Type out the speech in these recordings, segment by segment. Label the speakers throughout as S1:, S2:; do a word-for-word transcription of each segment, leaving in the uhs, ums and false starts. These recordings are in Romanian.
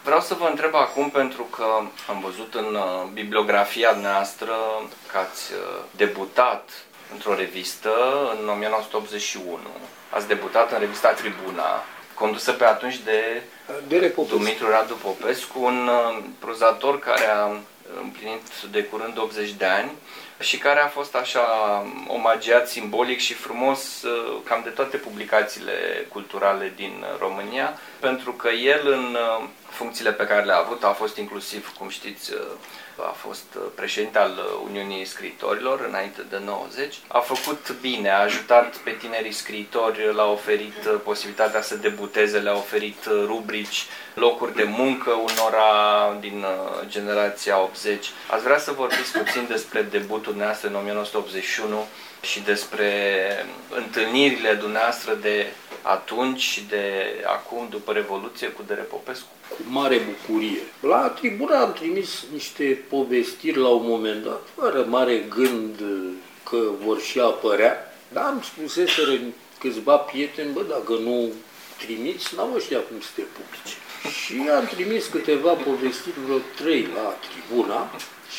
S1: Vreau să vă întreb acum, pentru că am văzut în bibliografia noastră că ați debutat într-o revistă în o mie nouă sute optzeci și unu. Ați debutat în revista Tribuna, condusă pe atunci de,
S2: de
S1: Dumitru Radu Popescu, un prozator care a împlinit de curând optzeci de ani și care a fost așa omagiat simbolic și frumos cam de toate publicațiile culturale din România, pentru că el, în funcțiile pe care le-a avut, a fost inclusiv, cum știți, a fost președinte al Uniunii Scriitorilor înainte de nouăzeci. A făcut bine, a ajutat pe tinerii scriitori, le-a oferit posibilitatea să debuteze, le-a oferit rubrici, locuri de muncă unora din generația optzeci. Ați vrea să vorbiți puțin despre debutul dumneavoastră în o mie nouă sute optzeci și unu și despre întâlnirile dumneavoastră de atunci și de acum, după Revoluție, cu Dere Popescu?
S2: Cu mare bucurie. La Tribuna am trimis niște povestiri la un moment dat, fără mare gând că vor și apărea, dar am spuseseră câțiva prieteni, bă, dacă nu trimiți, n-am știa cum să te publice. Și am trimis câteva povestiri, vreo trei la Tribuna,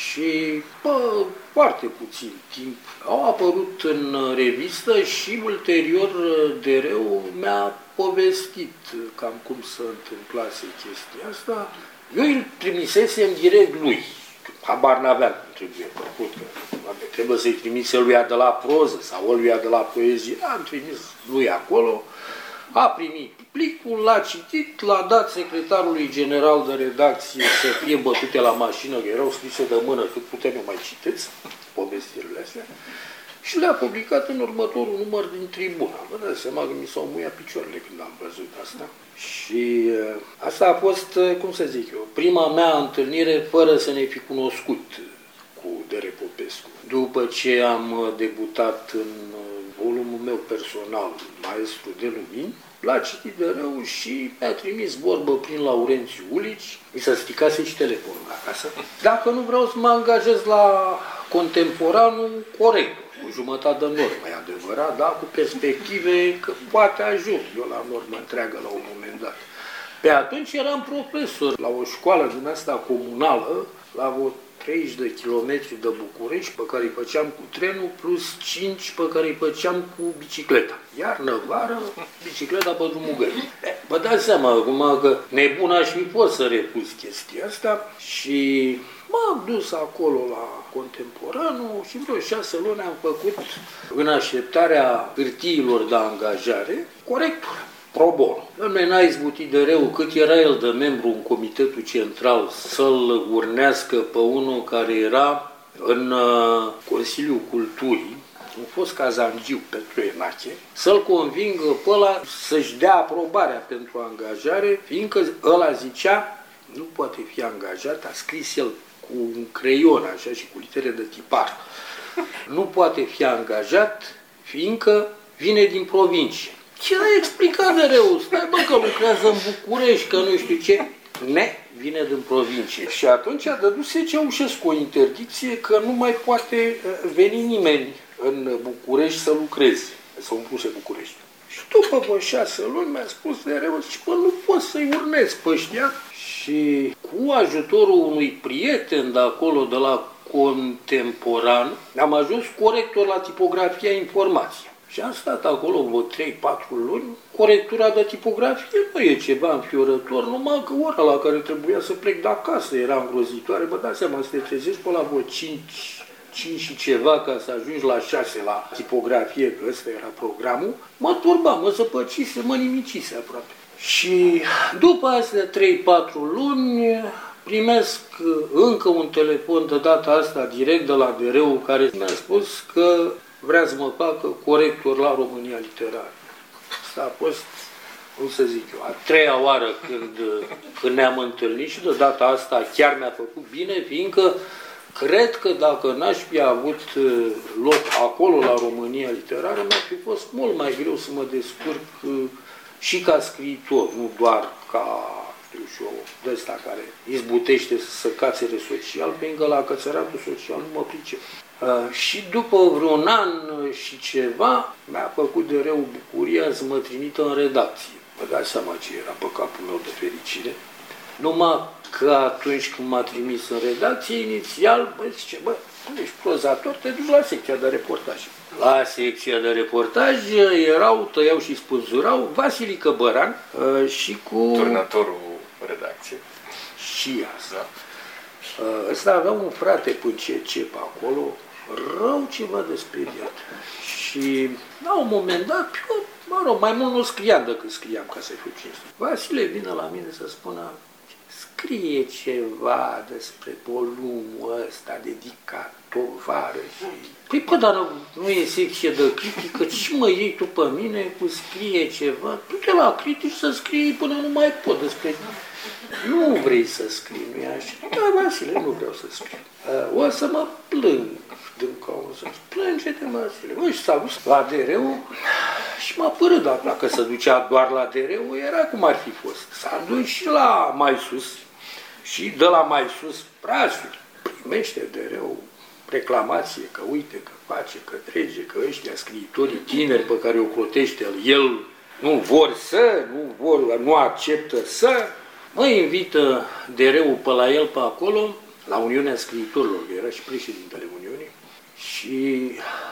S2: și, bă, foarte puțin timp au apărut în revistă și ulterior Dereu mi-a povestit cam cum se întâmplase chestia asta. Eu îl trimisesem direct lui. Habar n-aveam cum trebuie făcut, că trebuie să-i trimise lui de la proză sau lui de la poezie. Am trimis lui acolo, a primit plicul, l-a citit, l-a dat secretarului general de redacție să fie bătute la mașină, că erau scrise de mână, cât putem eu mai citeți povestirile astea, și le-a publicat în următorul număr din Tribuna. Vă dați seama că mi s-au muiat picioarele când am văzut asta. Și asta a fost, cum să zic eu, prima mea întâlnire fără să ne fi cunoscut cu Dere Popescu. După ce am debutat în volumul meu personal, Maestru de Lumini, l-a citit Dereu și mi-a trimis vorbă prin Laurențiu Ulici. Mi s-a stricase și telefonul acasă. Dacă nu vreau să mă angajez la Contemporanul, corect, cu jumătate de normă, e adevărat, dar cu perspective că poate ajung eu la normă întreagă la un moment dat. Pe atunci eram profesor la o școală din asta comunală, la vreo treizeci de kilometri de București, pe care îi făceam cu trenul, plus cinci pe care îi făceam cu bicicleta. Iarnă, vară, bicicleta pe drumul gării. Vă dați seama acum că nebun aș fi fost să refuz chestia asta și m-am dus acolo la Contemporanul și vreo șase luni am făcut, în așteptarea hârtiilor de angajare, corectură. Pro bono. Doamne, n-a izbutit de rău cât era el de membru în Comitetul Central să-l urnească pe unul care era în uh, Consiliul Culturii, un fost cazangiu Petru Enache, să-l convingă pe ăla să-și dea aprobarea pentru angajare, fiindcă ăla zicea, nu poate fi angajat, a scris el cu un creion așa și cu litere de tipar, nu poate fi angajat, fiindcă vine din provincie. Ce a explicat Dereu? Stai bă că lucrează în București, că nu știu ce. Ne, vine din provincie. Și atunci a dăduse Ceaușescu o interdicție că nu mai poate veni nimeni în București să lucreze, să umpluse București. Și după vă șase luni mi-a spus Dereu, zice, bă, nu pot să-i urnez pe ăștia. Și cu ajutorul unui prieten de acolo, de la Contemporan, am ajuns corector la tipografia informației. Și am stat acolo vreo trei patru luni. Corectura de tipografie nu e ceva înfiorător, numai că ora la care trebuia să plec de acasă era îngrozitoare. Bă, dați seama, să te trezești pe la vreo cinci, cinci și ceva ca să ajungi la șase la tipografie, că ăsta era programul. Mă turba, mă zăpăcise, mă nimicise aproape. Și după astea trei patru luni primesc încă un telefon, de data asta direct de la Dereu, care mi-a spus că vrea să mă facă corector la România Literară. Asta a fost, cum să zic eu, a treia oară când, când ne-am întâlnit și de data asta chiar mi-a făcut bine, fiindcă cred că dacă n-aș fi avut loc acolo la România Literară, mi-ar fi fost mult mai greu să mă descurc și ca scriitor, nu doar ca, știu și eu, de ăsta care izbutește să cațere social, fiindcă la cățăratul social nu mă pricep. Uh, și după vreun an și ceva, mi-a făcut Dereu bucuria să mă trimită în redacție. Vă dați seama ce era pe capul meu de fericire. Numai că atunci când m-a trimis în redacție, inițial, bă, zice, bă, tu ești prozator, te duci la secția de reportaj. La secția de reportaj erau, tăiau și spânzurau Vasilică Băran uh, și cu...
S1: Turnătorul redacției.
S2: Și asta. Uh, ăsta avea un frate pânce pe acolo, rău ceva de speriat. Și la un moment dat, eu, mă rog, mai mult nu scriam decât scriam, ca să fiu cinstit. Vasile vine la mine să spună, scrie ceva despre volumul ăsta dedicat tovarășii. Păi, pă, dar nu, nu e secție de critică, ce mă iei tu pe mine cu scrie ceva? Du-te la critici să scrii până nu mai pot despre... Nu vrei să scrii, nu e așa? Da, Vasile, nu vreau să scriu. O să mă plâng. Din cauză. Plânge-te, Vasile. Bă, și s-a dus la D R-ul și m-a părât, dar dacă se ducea doar la D R-ul, era cum ar fi fost. S-a dus și la mai sus și de la mai sus, prasul, primește D R-ul reclamație că uite, că face, că trece, că ăștia scriitorii tineri pe care o clotește el, nu vor să, nu vor, nu acceptă să. Mă invită D R-ul pe la el pe acolo, la Uniunea Scriitorilor, era și președintele Uniunii, și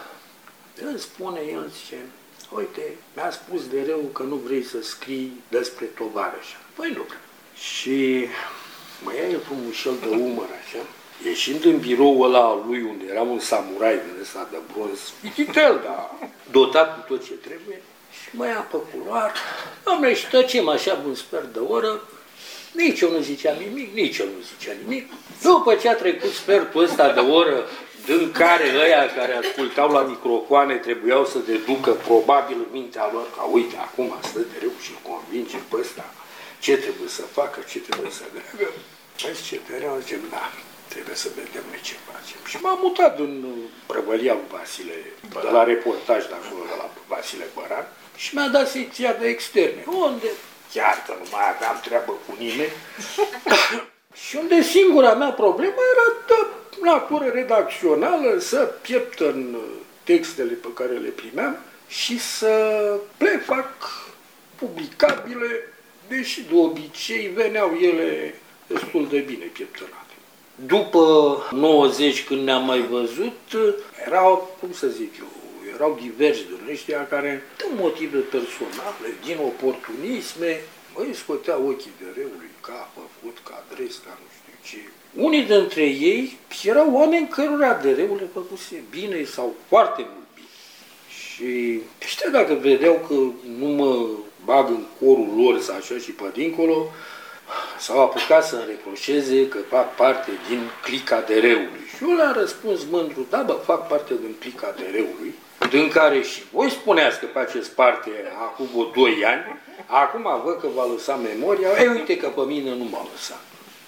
S2: îmi spune, el zice, uite, mi-a spus de rău că nu vrei să scrii despre tovarășa. Păi nu vreau. Și mă ia el frumușel de umăr, așa, ieșind în biroul ăla lui, unde era un samurai din ăsta de bronz, fititel, dar dotat cu tot ce trebuie, și mă ia pe culoar, doamne, și tăcem așa un sfert de oră. Nici eu nu zicea nimic, nici eu nu zicea nimic. După ce a trecut sfertul ăsta de oră, din care ăia care ascultau la microfoane trebuiau să deducă probabil în mintea lor că, uite, acum stă de rău și convinge pe ăsta ce trebuie să facă, ce trebuie să dreagă. Păi zice, de rău, zicem, da, trebuie să vedem noi ce facem. Și m-am mutat în prăvălia lui Vasile, de la reportaj de acolo, de la Vasile Băran, și mi-a dat secția de externe, unde chiar că nu mai aveam treabă cu nimeni, și unde singura mea problemă era de natură redacțională, să pieptăn textele pe care le primeam și să le fac publicabile, deși de obicei veneau ele destul de bine pieptănate. După nouăzeci, când ne-am mai văzut, erau, cum să zic eu, erau diversi din ăștia care, din motive personale, din oportunisme, îi scotea ochii de răului, că a făcut, ca adres, ca nu știu ce. Unii dintre ei erau oameni cărora de răul le făcuse bine sau foarte mult bine. Și ăștia, dacă vedeau că nu mă bag în corul lor sau așa și pe dincolo, s-au apucat să-mi reproșeze că fac parte din clica de răului. Și eu le-am răspuns mândru, da, bă, fac parte din clica de răului, din care și voi spuneați că faceți parte acum vreo doi ani, acum văd că v-a lăsat memoria, ei, uite că pe mine nu m-a lăsat.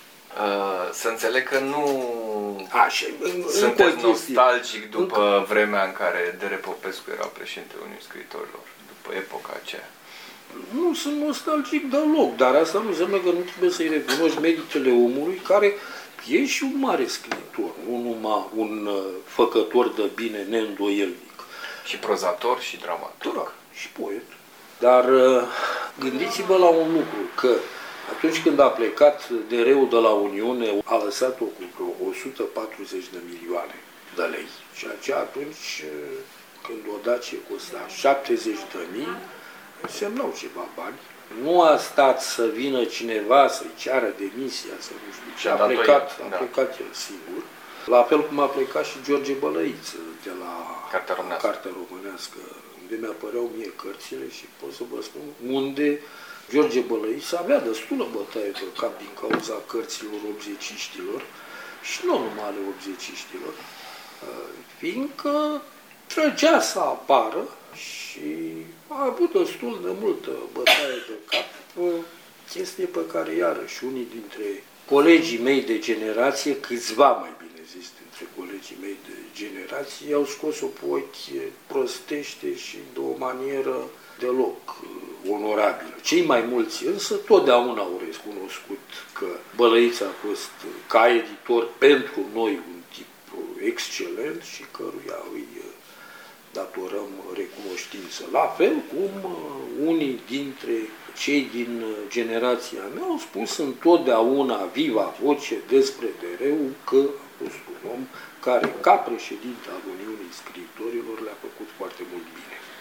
S1: Uh, să înțeleg că nu
S2: Așa,
S1: sunteți nostalgic după vremea în care D R Popescu era președintele Uniunii Scriitorilor, după epoca aceea.
S2: Nu sunt nostalgic deloc, dar asta nu înseamnă că nu trebuie să-i recunoști meritele omului care e și un mare scriitor, nu numai un făcător de bine neîndoielnic.
S1: Și prozator și dramaturg.
S2: Da, și poet. Dar gândiți-vă la un lucru, că atunci când a plecat D R-ul de la Uniune, a lăsat-o cu vreo o sută patruzeci de milioane de lei. Ceea ce atunci, când o dacie costa șaptezeci de mii, însemnau ceva bani. Nu a stat să vină cineva să-i ceară demisia, să nu știu ce, a plecat, a plecat el singur. La fel cum a plecat și George Bălăiță de la
S1: Cartea Românească,
S2: Cartea Românească, unde mi-apăreau mie cărțile și pot să vă spun unde George Bălăiță avea destulă bătaie pe cap din cauza cărților obzeciștilor și nu numai ale obzeciștilor, fiindcă trăgea să apară și a avut destul de multă bătaie de cap, chestie pe care iarăși unii dintre colegii mei de generație, câțiva mai bine zis dintre colegii mei de generație, i-au scos-o pe ochi prostește și de o manieră deloc onorabilă. Cei mai mulți însă totdeauna au recunoscut că Bălăiță a fost ca editor pentru noi un tip excelent și căruia îi datorăm recunoștință. La fel cum unii dintre cei din generația mea au spus întotdeauna viva voce despre Dereu că a fost un om care, ca președinte al Uniunii Scriitorilor, le-a făcut foarte mult bine.